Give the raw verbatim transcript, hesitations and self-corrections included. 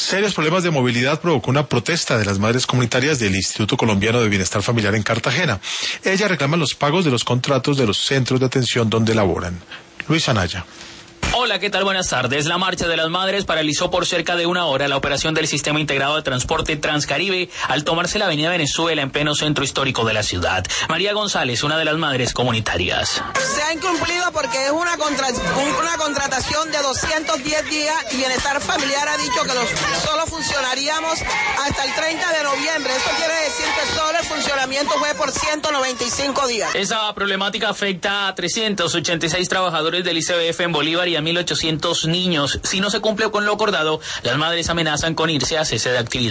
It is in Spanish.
Serios problemas de movilidad provocó una protesta de las madres comunitarias del Instituto Colombiano de Bienestar Familiar en Cartagena. Ellas reclaman los pagos de los contratos de los centros de atención donde laboran. Luis Anaya. Hola, ¿qué tal? Buenas tardes. La Marcha de las Madres paralizó por cerca de una hora la operación del Sistema Integrado de Transporte Transcaribe al tomarse la avenida Venezuela en pleno centro histórico de la ciudad. María González, una de las madres comunitarias. Se ha incumplido porque es una, contra, una contratación de doscientos diez días y Bienestar Familiar ha dicho que los, solo funcionaríamos hasta el treinta de noviembre. Eso quiere decir que solo el funcionamiento fue por ciento noventa y cinco días. Esa problemática afecta a trescientos ochenta y seis trabajadores del I C B F en Bolívar y a mil ochocientos niños. Si no se cumple con lo acordado, las madres amenazan con irse a cese de actividad.